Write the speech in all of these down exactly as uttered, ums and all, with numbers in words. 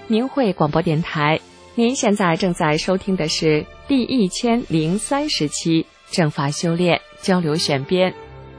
明慧广播电台，您现在正在收听的是第一千零三十期正法修炼交流选编。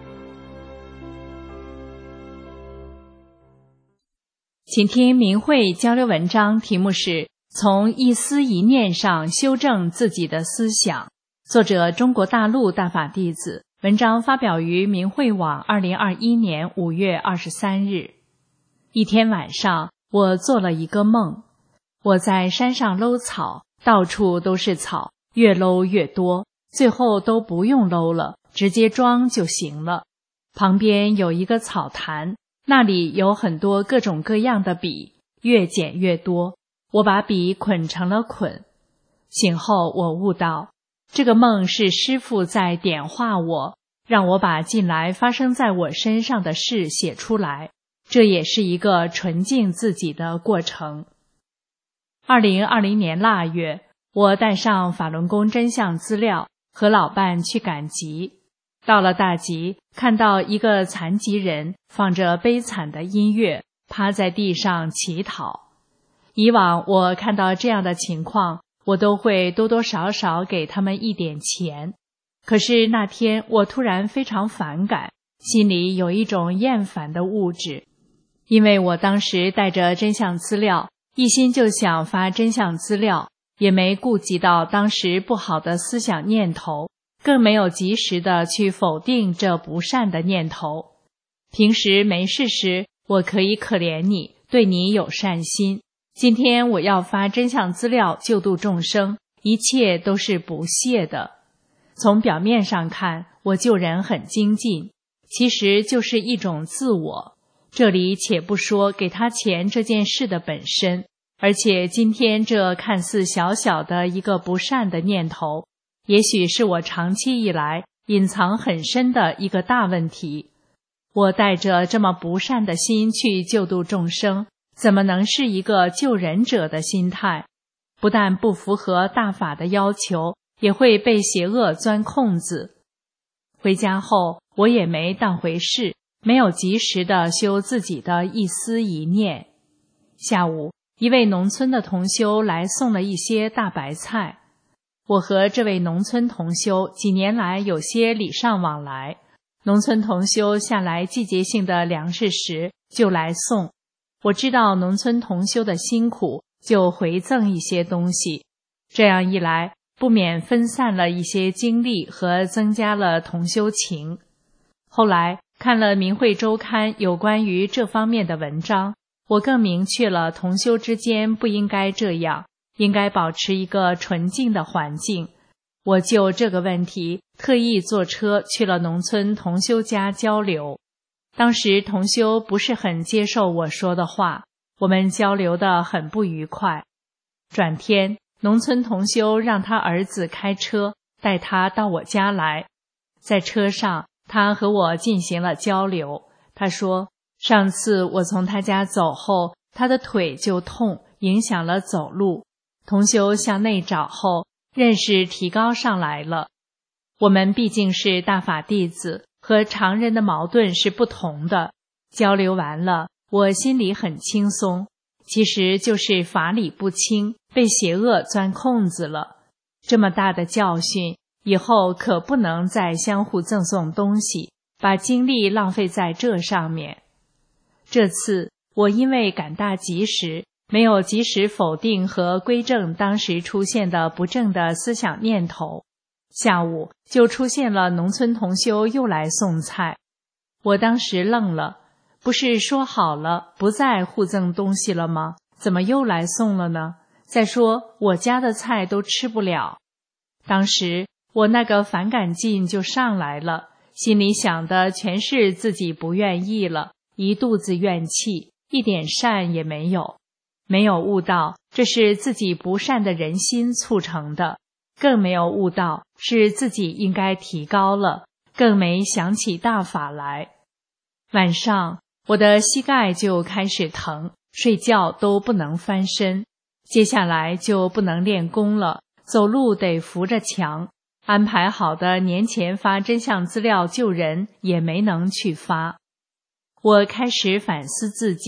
请听明慧交流文章，题目是从一思一念上修正自己的思想，作者中国大陆大法弟子，文章发表于明慧网二零二一年五月二十三日。一天晚上，我做了一个梦，我在山上搂草，到处都是草，越搂越多，最后都不用搂了，直接装就行了。旁边有一个草坛，那里有很多各种各样的笔，越捡越多，我把笔捆成了捆。醒后我悟到，这个梦是师父在点化我，让我把近来发生在我身上的事写出来，这也是一个纯净自己的过程。二零二零年腊月，我带上法轮功真相资料，和老伴去赶集。到了大集，看到一个残疾人放着悲惨的音乐，趴在地上乞讨。以往我看到这样的情况，我都会多多少少给他们一点钱。可是那天我突然非常反感，心里有一种厌烦的物质。因为我当时带着真相资料，一心就想发真相资料，也没顾及到当时不好的思想念头，更没有及时的去否定这不善的念头。平时没事时，我可以可怜你，对你有善心。今天我要发真相资料救度众生，一切都是不屑的。从表面上看，我救人很精进，其实就是一种自我。这里且不说给他钱这件事的本身，而且今天这看似小小的一个不善的念头，也许是我长期以来隐藏很深的一个大问题。我带着这么不善的心去救度众生，怎么能是一个救人者的心态？不但不符合大法的要求，也会被邪恶钻空子。回家后，我也没当回事，没有及时的修自己的一思一念。下午，一位农村的同修来送了一些大白菜。我和这位农村同修几年来有些礼尚往来，农村同修下来季节性的粮食时就来送。我知道农村同修的辛苦，就回赠一些东西。这样一来，不免分散了一些精力和增加了同修情。后来看了明慧周刊有关于这方面的文章，我更明确了同修之间不应该这样，应该保持一个纯净的环境。我就这个问题特意坐车去了农村同修家交流。当时同修不是很接受我说的话，我们交流得很不愉快。转天，农村同修让他儿子开车带他到我家来。在车上，他和我进行了交流。他说，上次我从他家走后，他的腿就痛，影响了走路。同修向内找后，认识提高上来了。我们毕竟是大法弟子，和常人的矛盾是不同的。交流完了，我心里很轻松，其实就是法理不清，被邪恶钻空子了。这么大的教训，以后可不能再相互赠送东西，把精力浪费在这上面。这次我因为赶大及时，没有及时否定和归正当时出现的不正的思想念头，下午就出现了农村同修又来送菜。我当时愣了，不是说好了不再互赠东西了吗？怎么又来送了呢？再说我家的菜都吃不了。当时我那个反感劲就上来了，心里想的全是自己不愿意了，一肚子怨气，一点善也没有。没有悟到这是自己不善的人心促成的，更没有悟到是自己应该提高了，更没想起大法来。晚上我的膝盖就开始疼，睡觉都不能翻身，接下来就不能练功了，走路得扶着墙，安排好的年前发真相资料救人也没能去发。我开始反思自己，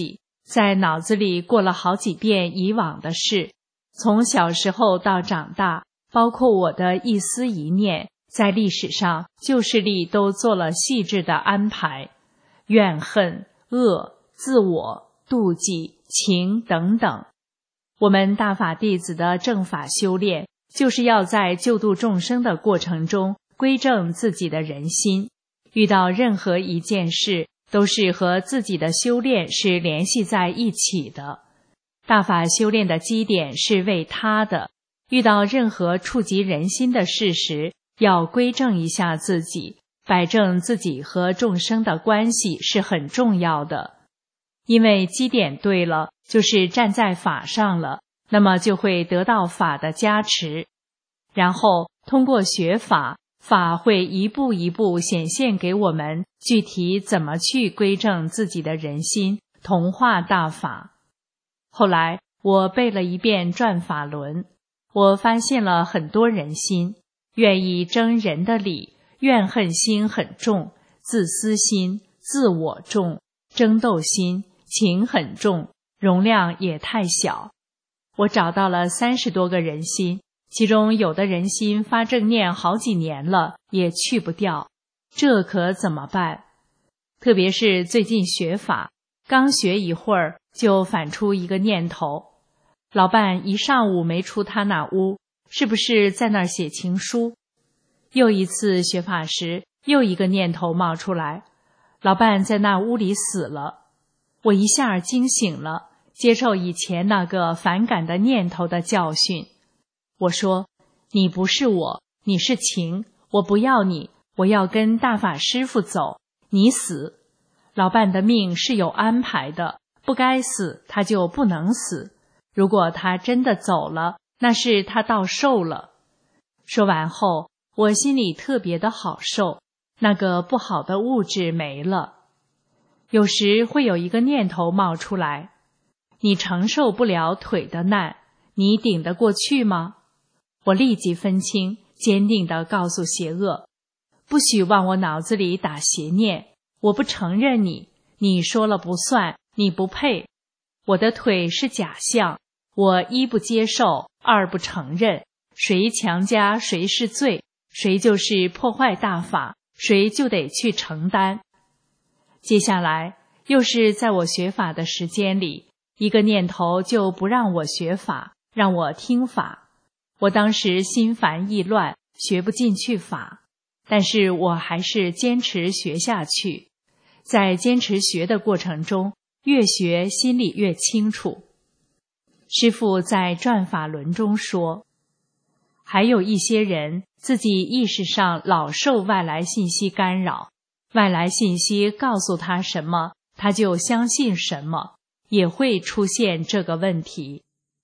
在脑子里过了好几遍以往的事，从小时候到长大，包括我的一思一念，在历史上旧事里都做了细致的安排，怨恨、恶、自我、妒忌、情等等。我们大法弟子的正法修炼，就是要在救度众生的过程中归正自己的人心，遇到任何一件事都是和自己的修炼是联系在一起的。大法修炼的基点是为他的，遇到任何触及人心的事时，要归正一下自己，摆正自己和众生的关系是很重要的。因为基点对了，就是站在法上了，那么就会得到法的加持。然后通过学法，法会一步一步显现给我们具体怎么去归正自己的人心，同化大法。后来我背了一遍转法轮，我发现了很多人心，愿意争人的理，怨恨心很重，自私心、自我重，争斗心、情很重，容量也太小。我找到了三十多个人心，其中有的人心发正念好几年了，也去不掉，这可怎么办？特别是最近学法，刚学一会儿就反出一个念头，老伴一上午没出他那屋，是不是在那儿写情书？又一次学法时，又一个念头冒出来，老伴在那屋里死了。我一下惊醒了，接受以前那个反感的念头的教训。我说，你不是我，你是情，我不要你，我要跟大法师父走，你死。老伴的命是有安排的，不该死他就不能死，如果他真的走了，那是他到寿了。说完后，我心里特别的好受，那个不好的物质没了。有时会有一个念头冒出来，你承受不了腿的难，你顶得过去吗？我立即分清，坚定地告诉邪恶，不许往我脑子里打邪念，我不承认你，你说了不算，你不配。我的腿是假象，我一不接受，二不承认，谁强加谁是罪，谁就是破坏大法，谁就得去承担。接下来又是在我学法的时间里，一个念头就不让我学法，让我听法。我当时心烦意乱，学不进去法，但是我还是坚持学下去。在坚持学的过程中，越学心里越清楚。师父在转法轮中说，还有一些人自己意识上老受外来信息干扰，外来信息告诉他什么，他就相信什么，也会出现这个问题。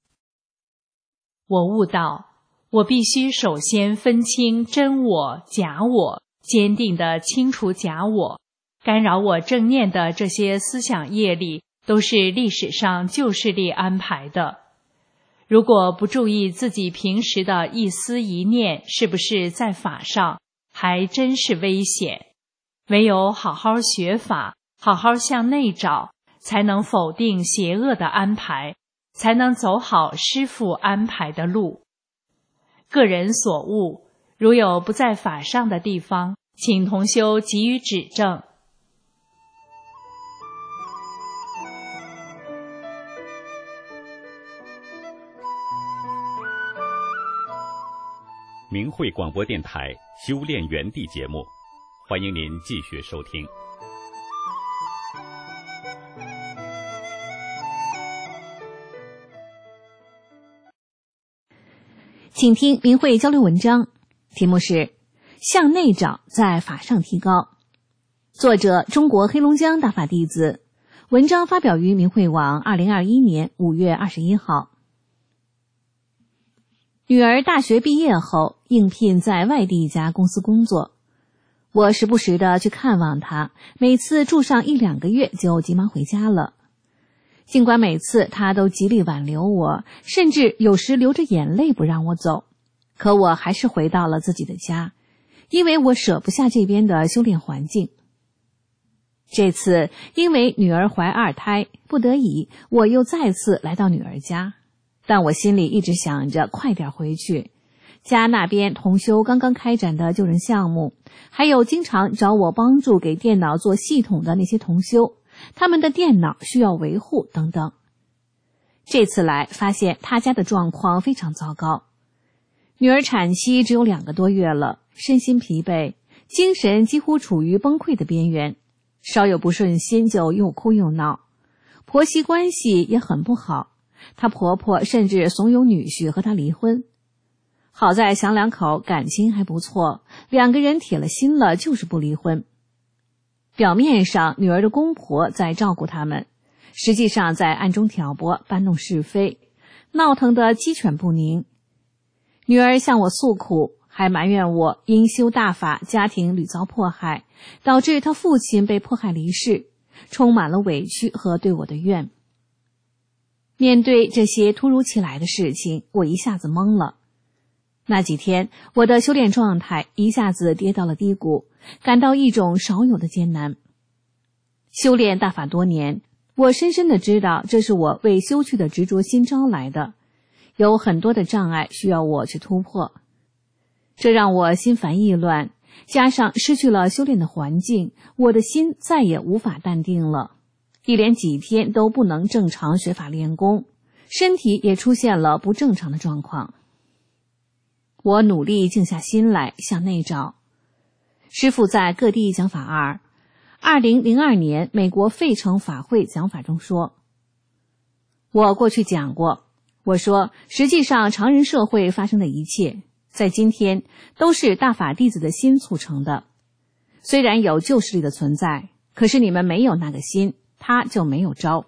我悟到，我必须首先分清真我、假我，坚定地清除假我。干扰我正念的这些思想业力，都是历史上旧势力安排的。如果不注意自己平时的一思一念是不是在法上，还真是危险。唯有好好学法，好好向内找，才能否定邪恶的安排，才能走好师父安排的路。个人所悟，如有不在法上的地方，请同修给予指正。 明慧广播电台修炼园地节目，欢迎您继续收听。 请听明慧交流文章，题目是向内找，在法上提高。作者中国黑龙江大法弟子，文章发表于明慧网二零二一年五月二十一号。女儿大学毕业后应聘在外地一家公司工作，我时不时的去看望她，每次住上一两个月就急忙回家了。尽管每次她都极力挽留我，甚至有时流着眼泪不让我走，可我还是回到了自己的家，因为我舍不下这边的修炼环境。 这次因为女儿怀二胎，不得已我又再次来到女儿家，但我心里一直想着快点回去。家那边同修刚刚开展的救人项目，还有经常找我帮助给电脑做系统的那些同修，他们的电脑需要维护等等。这次来发现他家的状况非常糟糕，女儿产期只有两个多月了，身心疲惫，精神几乎处于崩溃的边缘，稍有不顺心就又哭又闹，婆媳关系也很不好，她婆婆甚至怂恿女婿和她离婚。好在想两口感情还不错，两个人铁了心了就是不离婚。表面上女儿的公婆在照顾他们，实际上在暗中挑拨搬弄是非，闹腾得鸡犬不宁。女儿向我诉苦，还埋怨我因修大法家庭屡遭迫害，导致她父亲被迫害离世，充满了委屈和对我的怨。面对这些突如其来的事情，我一下子懵了。那几天我的修炼状态一下子跌到了低谷，感到一种少有的艰难。修炼大法多年，我深深地知道这是我为修去的执着心招来的，有很多的障碍需要我去突破。这让我心烦意乱，加上失去了修炼的环境，我的心再也无法淡定了，一连几天都不能正常学法练功，身体也出现了不正常的状况。我努力静下心来向内找。师父在各地讲法二二零零二年美国费城法会讲法中说，我过去讲过，我说实际上常人社会发生的一切在今天都是大法弟子的心促成的，虽然有旧势力的存在，可是你们没有那个心，他就没有招。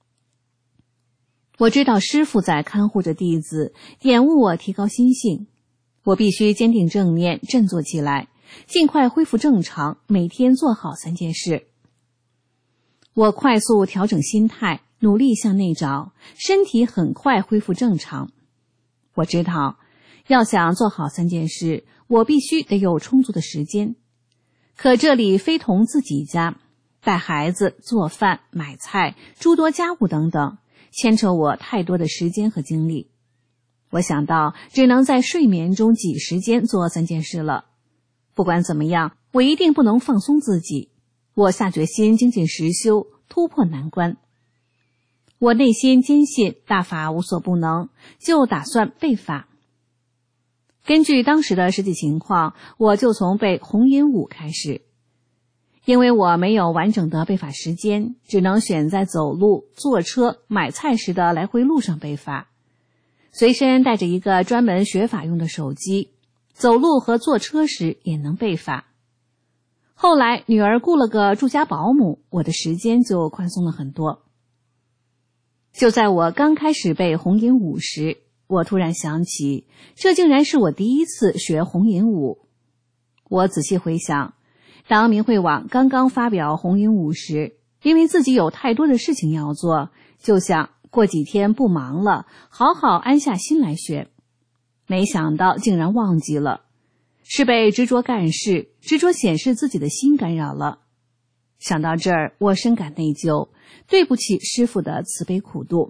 我知道师父在看护着弟子，点悟我提高心性，我必须坚定正念，振作起来，尽快恢复正常，每天做好三件事。我快速调整心态，努力向内找，身体很快恢复正常。我知道要想做好三件事，我必须得有充足的时间。可这里非同自己家，带孩子、做饭、买菜、诸多家务等等，牵扯我太多的时间和精力。我想到只能在睡眠中挤时间做三件事了。不管怎么样，我一定不能放松自己。我下决心精进实修，突破难关。我内心坚信大法无所不能，就打算背法。根据当时的实际情况，我就从背红银五开始。因为我没有完整的背法时间，只能选在走路、坐车、买菜时的来回路上背法。随身带着一个专门学法用的手机，走路和坐车时也能背法。后来女儿雇了个住家保姆，我的时间就宽松了很多。就在我刚开始背红银舞时，我突然想起，这竟然是我第一次学红银舞。我仔细回想，当明慧网刚刚发表红银舞时，因为自己有太多的事情要做，就想过几天不忙了，好好安下心来学。没想到竟然忘记了，是被执着干事、执着显示自己的心干扰了。想到这儿，我深感内疚，对不起师父的慈悲苦度。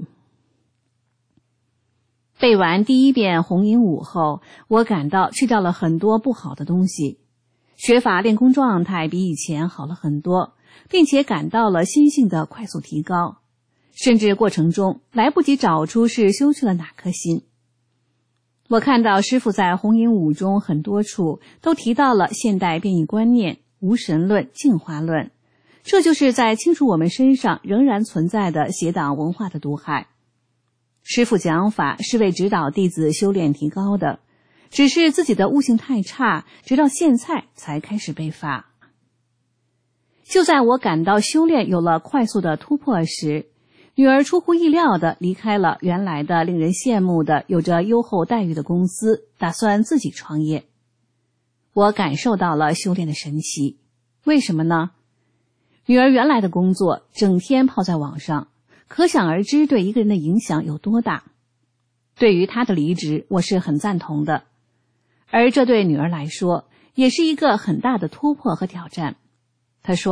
背完第一遍红银舞后，我感到去掉了很多不好的东西，学法练功状态比以前好了很多，并且感到了心性的快速提高，甚至过程中来不及找出是修去了哪颗心。我看到师父在红银舞中很多处都提到了现代变异观念、无神论、进化论，这就是在清除我们身上仍然存在的邪党文化的毒害。师父讲法是为指导弟子修炼提高的，只是自己的悟性太差，直到现在才开始背法。就在我感到修炼有了快速的突破时，女儿出乎意料地离开了原来的令人羡慕的有着优厚待遇的公司，打算自己创业。我感受到了修炼的神奇。为什么呢？女儿原来的工作整天泡在网上，可想而知对一个人的影响有多大。对于她的离职，我是很赞同的，而这对女儿来说也是一个很大的突破和挑战。她说，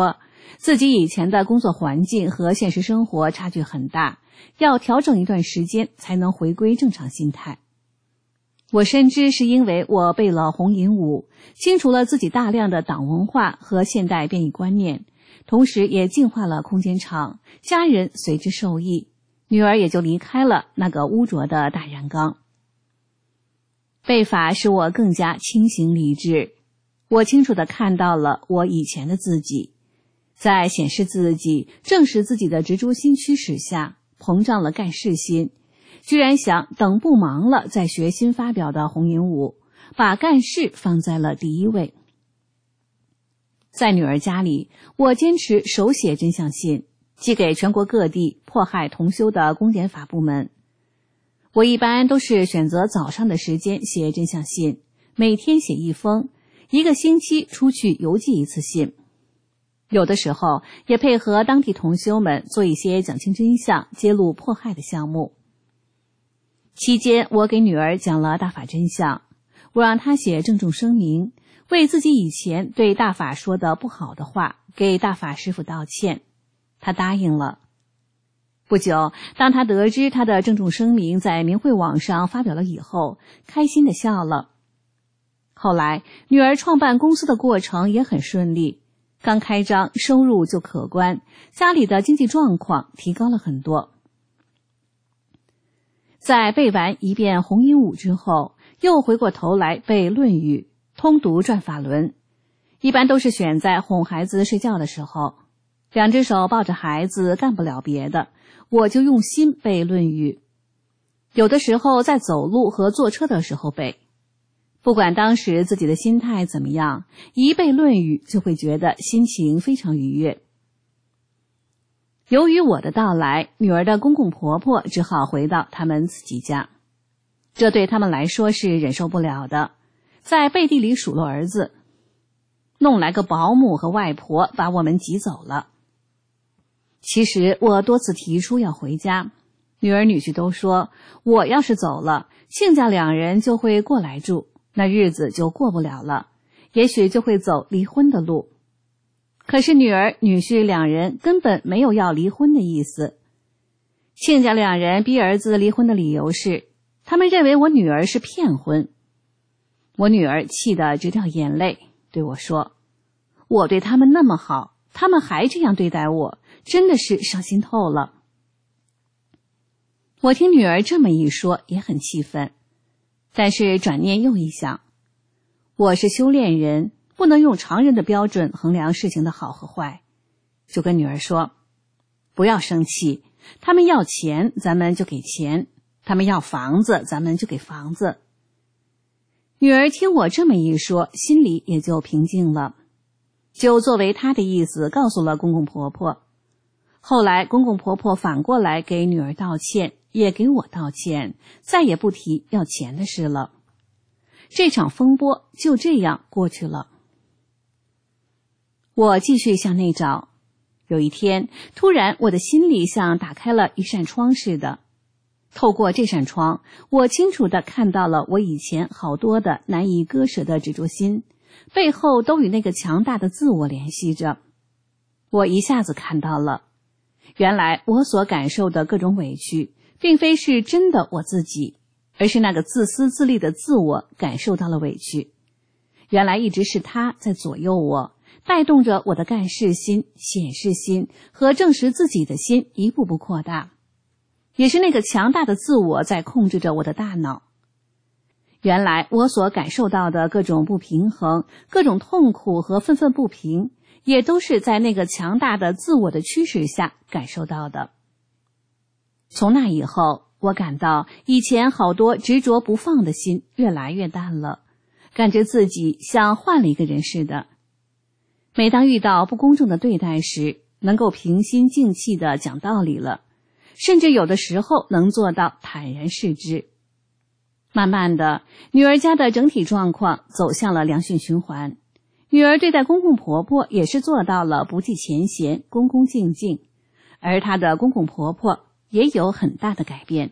自己以前的工作环境和现实生活差距很大，要调整一段时间才能回归正常心态。我深知是因为我背了红银五，清除了自己大量的党文化和现代变异观念，同时也净化了空间场，家人随之受益，女儿也就离开了那个污浊的大染缸。背法使我更加清醒理智，我清楚地看到了我以前的自己，在显示自己、证实自己的执着心驱使下，膨胀了干事心，居然想等不忙了再学新发表的红银五，把干事放在了第一位。在女儿家里，我坚持手写真相信，寄给全国各地迫害同修的公检法部门。我一般都是选择早上的时间写真相信，每天写一封，一个星期出去邮寄一次信。有的时候也配合当地同修们做一些讲清真相、揭露迫害的项目。期间，我给女儿讲了大法真相，我让她写郑重声明，为自己以前对大法说的不好的话给大法师父道歉。她答应了。不久，当她得知她的郑重声明在明慧网上发表了以后，开心地笑了。后来，女儿创办公司的过程也很顺利，刚开张收入就可观，家里的经济状况提高了很多。在背完一遍红银五之后，又回过头来背论语，通读转法轮，一般都是选在哄孩子睡觉的时候，两只手抱着孩子，干不了别的，我就用心背论语。有的时候在走路和坐车的时候背，不管当时自己的心态怎么样，一背论语就会觉得心情非常愉悦。由于我的到来，女儿的公公婆婆只好回到他们自己家，这对他们来说是忍受不了的，在背地里数落儿子，弄来个保姆和外婆把我们挤走了。其实我多次提出要回家，女儿女婿都说我要是走了，亲家两人就会过来住，那日子就过不了了，也许就会走离婚的路。可是女儿女婿两人根本没有要离婚的意思。亲家两人逼儿子离婚的理由是，他们认为我女儿是骗婚。我女儿气得直掉眼泪，对我说，我对他们那么好，他们还这样对待我，真的是伤心透了。我听女儿这么一说也很气愤，但是转念又一想，我是修炼人，不能用常人的标准衡量事情的好和坏，就跟女儿说，不要生气，他们要钱咱们就给钱，他们要房子咱们就给房子。女儿听我这么一说，心里也就平静了，就作为她的意思告诉了公公婆婆。后来公公婆婆反过来给女儿道歉，也给我道歉，再也不提要钱的事了。这场风波就这样过去了。我继续向内找，有一天，突然我的心里像打开了一扇窗似的。透过这扇窗，我清楚地看到了我以前好多的难以割舍的执着心，背后都与那个强大的自我联系着。我一下子看到了，原来我所感受的各种委屈，并非是真的我自己，而是那个自私自利的自我感受到了委屈。原来一直是他在左右我，带动着我的干事心、显示心和证实自己的心一步步扩大，也是那个强大的自我在控制着我的大脑。原来我所感受到的各种不平衡、各种痛苦和愤愤不平，也都是在那个强大的自我的驱使下感受到的。从那以后，我感到以前好多执着不放的心越来越淡了，感觉自己像换了一个人似的。每当遇到不公正的对待时，能够平心静气地讲道理了，甚至有的时候能做到坦然视之。慢慢的，女儿家的整体状况走向了良性循环，女儿对待公公婆婆也是做到了不计前嫌、恭恭敬敬，而她的公公婆婆也有很大的改变。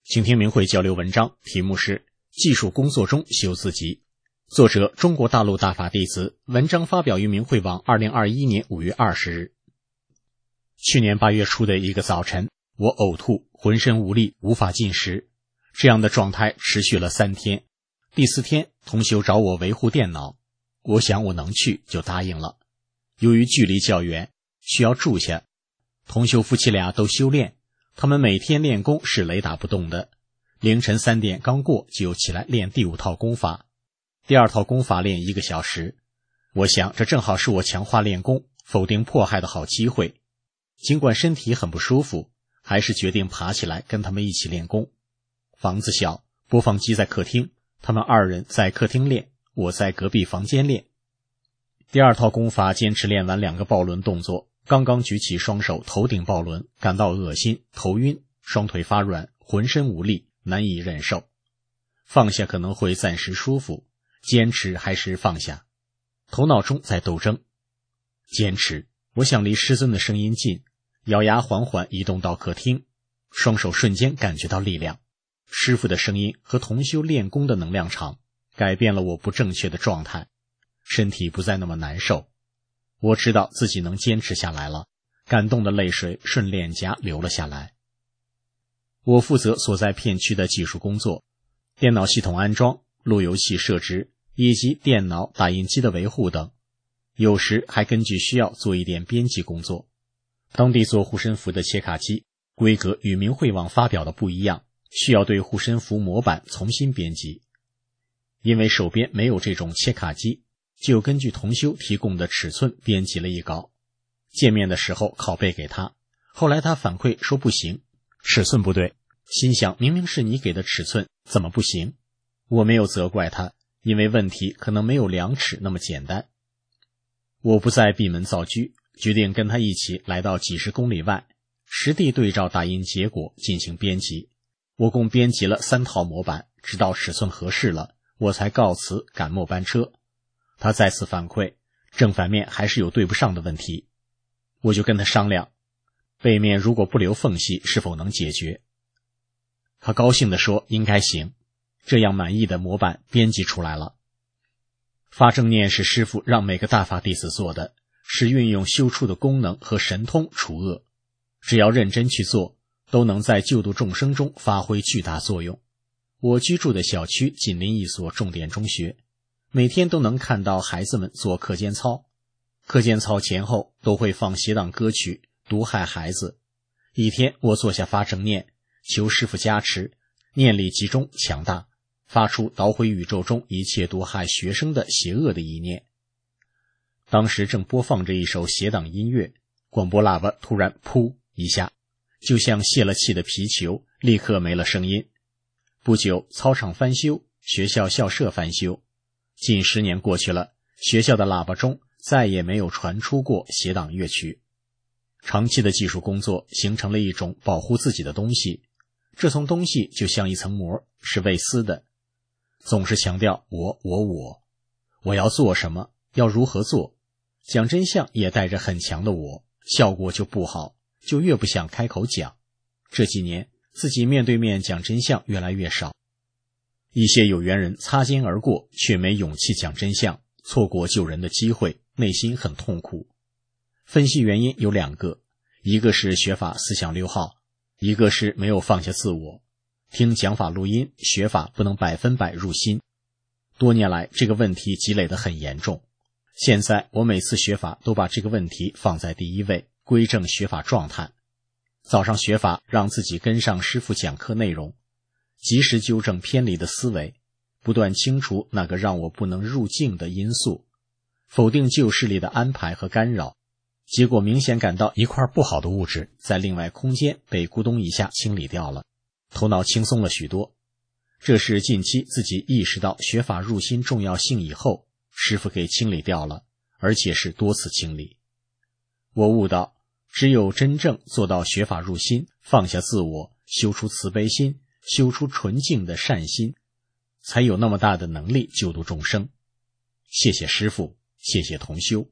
请听明慧交流文章，题目是技术工作中修自己，作者中国大陆大法弟子，文章发表于明慧网二零二一年五月二十日。去年八月初的一个早晨，我呕吐，浑身无力，无法进食，这样的状态持续了三天。第四天，同修找我维护电脑，我想我能去就答应了。由于距离较远，需要住下，同修夫妻俩都修炼，他们每天练功是雷打不动的，凌晨三点刚过就起来练第五套功法，第二套功法练一个小时。我想这正好是我强化练功、否定迫害的好机会。尽管身体很不舒服，还是决定爬起来跟他们一起练功。房子小，播放机在客厅，他们二人在客厅练，我在隔壁房间练。第二套功法坚持练完两个抱轮动作，刚刚举起双手头顶抱轮，感到恶心、头晕，双腿发软，浑身无力，难以忍受。放下可能会暂时舒服，坚持还是放下？头脑中在斗争。坚持，我想离师尊的声音近，咬牙缓缓移动到客厅，双手瞬间感觉到力量。师父的声音和同修练功的能量场改变了我不正确的状态，身体不再那么难受。我知道自己能坚持下来了，感动的泪水顺脸颊流了下来。我负责所在片区的技术工作，电脑系统安装、路由器设置以及电脑打印机的维护等，有时还根据需要做一点编辑工作。当地做护身符的切卡机规格与明慧网发表的不一样，需要对护身符模板重新编辑。因为手边没有这种切卡机，就根据同修提供的尺寸编辑了一稿，见面的时候拷贝给他，后来他反馈说不行，尺寸不对，心想明明是你给的尺寸，怎么不行？我没有责怪他，因为问题可能没有量尺那么简单。我不再闭门造车，决定跟他一起来到几十公里外，实地对照打印结果进行编辑。我共编辑了三套模板，直到尺寸合适了，我才告辞赶末班车。他再次反馈，正反面还是有对不上的问题。我就跟他商量，背面如果不留缝隙是否能解决。他高兴地说应该行，这样满意的模板编辑出来了。发正念是师父让每个大法弟子做的，是运用修出的功能和神通除恶，只要认真去做，都能在救度众生中发挥巨大作用。我居住的小区紧邻一所重点中学，每天都能看到孩子们做课间操，课间操前后都会放邪荡歌曲，毒害孩子。一天我坐下发正念，求师父加持，念力集中强大，发出捣毁宇宙中一切毒害学生的邪恶的意念。当时正播放着一首邪荡音乐，广播喇叭突然噗一下，就像泄了气的皮球，立刻没了声音。不久，操场翻修，学校校舍翻修。近十年过去了，学校的喇叭中再也没有传出过邪荡乐曲。长期的技术工作形成了一种保护自己的东西，这层东西就像一层膜，是未撕的。总是强调我我我，我要做什么，要如何做。讲真相也带着很强的我，效果就不好，就越不想开口讲。这几年自己面对面讲真相越来越少，一些有缘人擦肩而过，却没勇气讲真相，错过救人的机会，内心很痛苦。分析原因有两个，一个是学法思想溜号，一个是没有放下自我。听讲法录音，学法不能百分百入心。多年来这个问题积累得很严重，现在我每次学法都把这个问题放在第一位，归正学法状态。早上学法让自己跟上师父讲课内容，及时纠正偏离的思维，不断清除那个让我不能入境的因素，否定旧势力的安排和干扰。结果明显感到一块不好的物质在另外空间被咕咚一下清理掉了，头脑轻松了许多。这是近期自己意识到学法入心重要性以后，师父给清理掉了，而且是多次清理。我悟到，只有真正做到学法入心，放下自我，修出慈悲心，修出纯净的善心，才有那么大的能力救度众生。谢谢师父，谢谢同修。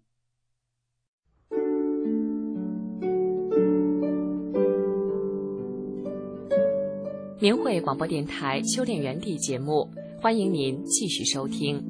明慧广播电台修炼园地节目，欢迎您继续收听。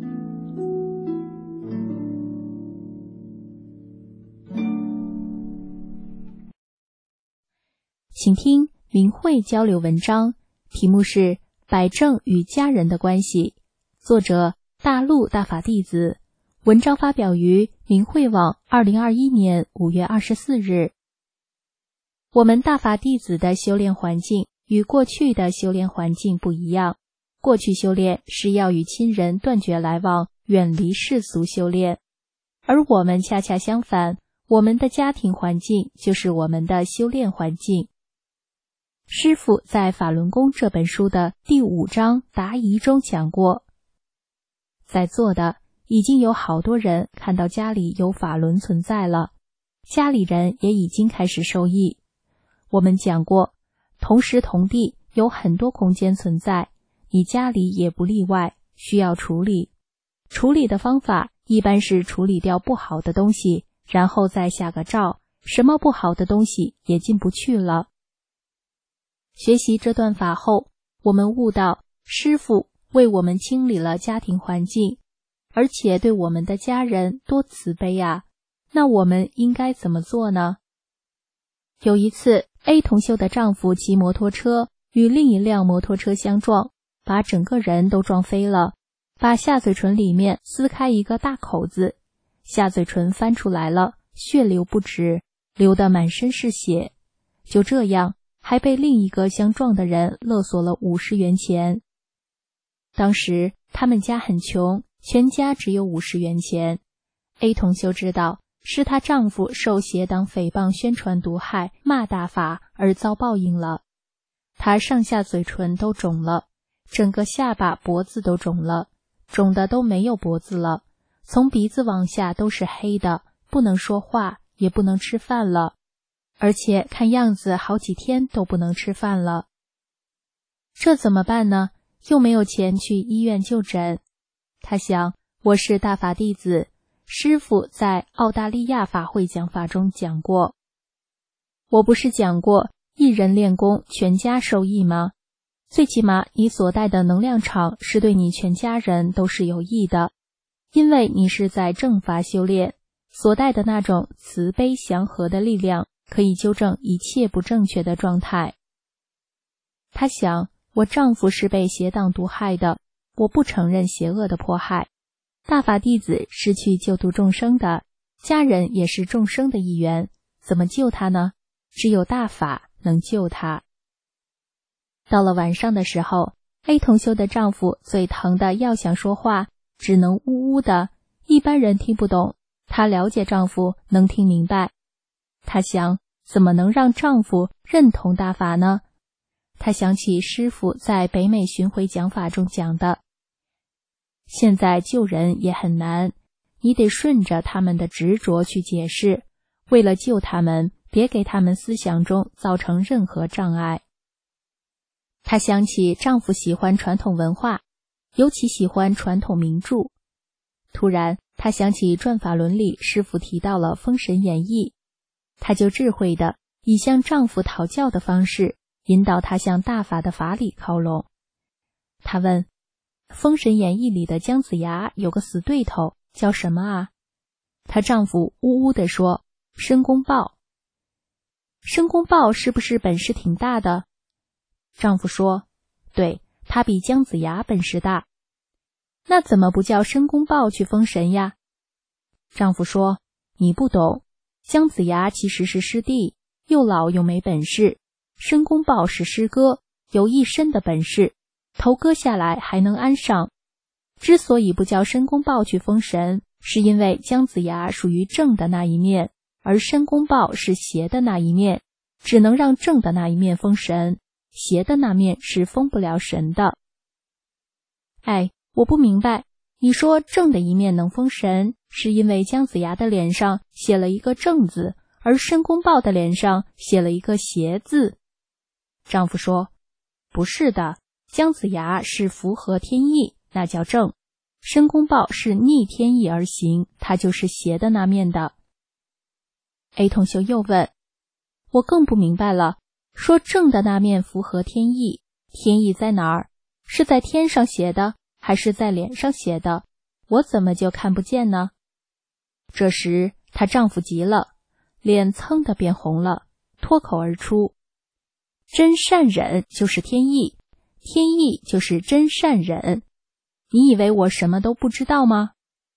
请听明慧交流文章，题目是《摆正与家人的关系》，作者大陆大法弟子，文章发表于明慧网二零二一年五月二十四日。我们大法弟子的修炼环境与过去的修炼环境不一样，过去修炼是要与亲人断绝来往，远离世俗修炼，而我们恰恰相反，我们的家庭环境就是我们的修炼环境。师父在《法轮功》这本书的第五章答疑中讲过，在座的已经有好多人看到家里有法轮存在了，家里人也已经开始受益。我们讲过，同时同地有很多空间存在，你家里也不例外，需要处理。处理的方法一般是处理掉不好的东西，然后再下个罩，什么不好的东西也进不去了。学习这段法后，我们悟到师父为我们清理了家庭环境，而且对我们的家人多慈悲啊，那我们应该怎么做呢？有一次 A 同修的丈夫骑摩托车与另一辆摩托车相撞，把整个人都撞飞了，把下嘴唇里面撕开一个大口子，下嘴唇翻出来了，血流不止，流得满身是血。就这样还被另一个相撞的人勒索了五十元钱。当时他们家很穷，全家只有五十元钱。 A 同修知道是她丈夫受邪党诽谤宣传毒害骂大法而遭报应了，她上下嘴唇都肿了，整个下巴脖子都肿了，肿的都没有脖子了，从鼻子往下都是黑的，不能说话，也不能吃饭了，而且看样子好几天都不能吃饭了。这怎么办呢？又没有钱去医院就诊。他想，我是大法弟子，师父在澳大利亚法会讲法中讲过，我不是讲过一人练功全家受益吗？最起码你所带的能量场是对你全家人都是有益的，因为你是在正法修炼，所带的那种慈悲祥和的力量可以纠正一切不正确的状态。他想，我丈夫是被邪党毒害的，我不承认邪恶的迫害，大法弟子是去救度众生的，家人也是众生的一员，怎么救他呢？只有大法能救他。到了晚上的时候， A 同修的丈夫嘴疼的要想说话，只能呜呜的，一般人听不懂，她了解丈夫能听明白。她想，怎么能让丈夫认同大法呢？她想起师父在北美巡回讲法中讲的，现在救人也很难，你得顺着他们的执着去解释，为了救他们，别给他们思想中造成任何障碍。她想起丈夫喜欢传统文化，尤其喜欢传统名著。突然，她想起转法轮里师父提到了《封神演义》，她就智慧的以向丈夫讨教的方式，引导他向大法的法理靠拢。她问，《封神演义》里的姜子牙有个死对头，叫什么啊？她丈夫呜呜地说，申公豹。申公豹是不是本事挺大的？丈夫说，对，他比姜子牙本事大。那怎么不叫申公豹去封神呀？丈夫说，你不懂，姜子牙其实是师弟，又老又没本事，申公豹是师哥，有一身的本事，头割下来还能安上。之所以不叫申公豹去封神，是因为姜子牙属于正的那一面，而申公豹是邪的那一面，只能让正的那一面封神，邪的那面是封不了神的。哎，我不明白，你说正的一面能封神，是因为姜子牙的脸上写了一个正字，而申公豹的脸上写了一个邪字。丈夫说，不是的，姜子牙是符合天意，那叫正，申公豹是逆天意而行，他就是邪的那面的。A 同修又问，我更不明白了，说正的那面符合天意， 天意在哪儿？是在天上写的，还是在脸上写的？我怎么就看不见呢？这时她丈夫急了，脸噌的变红了，脱口而出：真善忍就是天意，天意就是真善忍。你以为我什么都不知道吗？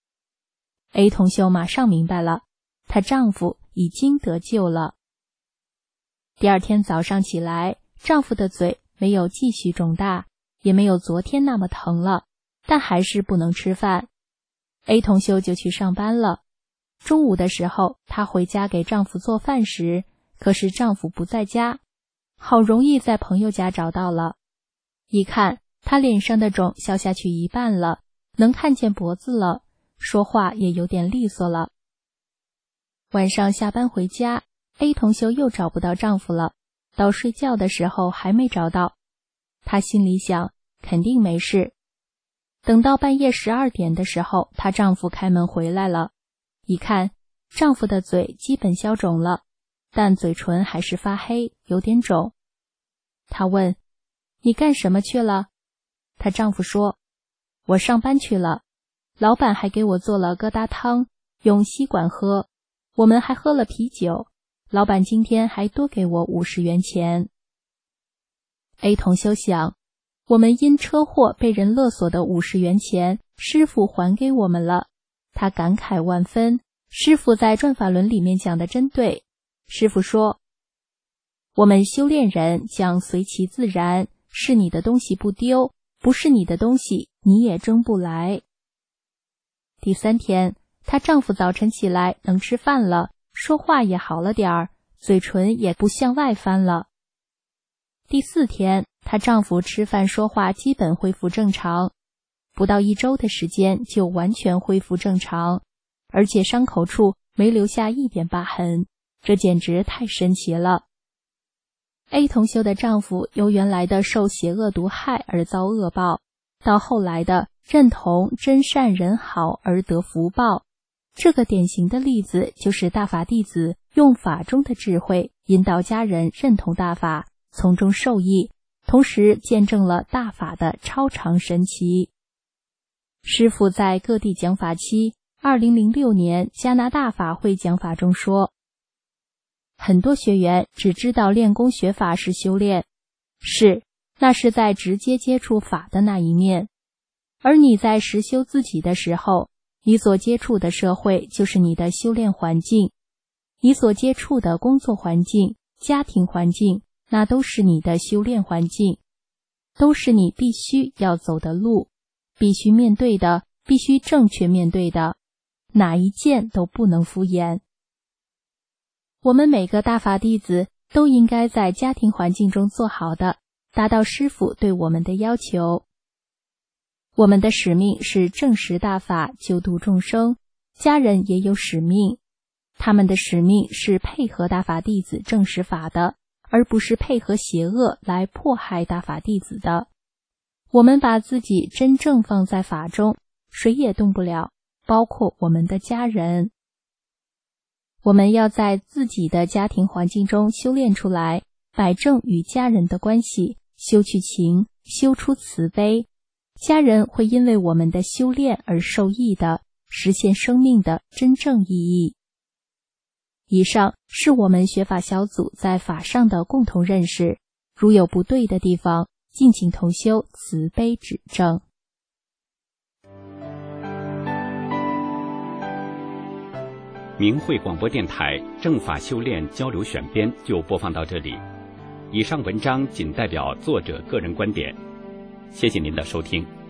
A 同修马上明白了，她丈夫已经得救了。第二天早上起来，丈夫的嘴没有继续肿大，也没有昨天那么疼了，但还是不能吃饭。 A 同修就去上班了。中午的时候，她回家给丈夫做饭时，可是丈夫不在家，好容易在朋友家找到了。一看，她脸上的肿消下去一半了，能看见脖子了，说话也有点利索了。晚上下班回家， A 同修又找不到丈夫了，到睡觉的时候还没找到。她心里想，肯定没事。等到半夜十二点的时候，她丈夫开门回来了，一看，丈夫的嘴基本消肿了，但嘴唇还是发黑，有点肿。她问：你干什么去了？她丈夫说：我上班去了，老板还给我做了疙瘩汤，用吸管喝，我们还喝了啤酒，老板今天还多给我五十元钱。 A 同修想，我们因车祸被人勒索的五十元钱，师父还给我们了，他感慨万分。师父在转法轮里面讲的真对，师父说，我们修炼人将随其自然，是你的东西不丢，不是你的东西你也争不来。第三天，她丈夫早晨起来能吃饭了，说话也好了点儿，嘴唇也不向外翻了。第四天，她丈夫吃饭说话基本恢复正常，不到一周的时间就完全恢复正常，而且伤口处没留下一点疤痕，这简直太神奇了。A 同修的丈夫由原来的受邪恶毒害而遭恶报，到后来的认同真善人好而得福报，这个典型的例子就是大法弟子用法中的智慧引导家人认同大法，从中受益，同时见证了大法的超常神奇。师父在各地讲法期，二零零六年加拿大法会讲法中说，很多学员只知道练功学法是修炼，是，那是在直接接触法的那一面。而你在实修自己的时候，你所接触的社会就是你的修炼环境，你所接触的工作环境、家庭环境，那都是你的修炼环境，都是你必须要走的路，必须面对的，必须正确面对的，哪一件都不能敷衍。我们每个大法弟子都应该在家庭环境中做好的，达到师父对我们的要求。我们的使命是证实大法，救度众生，家人也有使命，他们的使命是配合大法弟子证实法的，而不是配合邪恶来迫害大法弟子的。我们把自己真正放在法中，谁也动不了，包括我们的家人。我们要在自己的家庭环境中修炼出来，摆正与家人的关系，修去情，修出慈悲，家人会因为我们的修炼而受益的，实现生命的真正意义。以上是我们学法小组在法上的共同认识，如有不对的地方，敬请同修慈悲指正。 明慧广播电台正法修炼交流选编就播放到这里，以上文章仅代表作者个人观点，谢谢您的收听。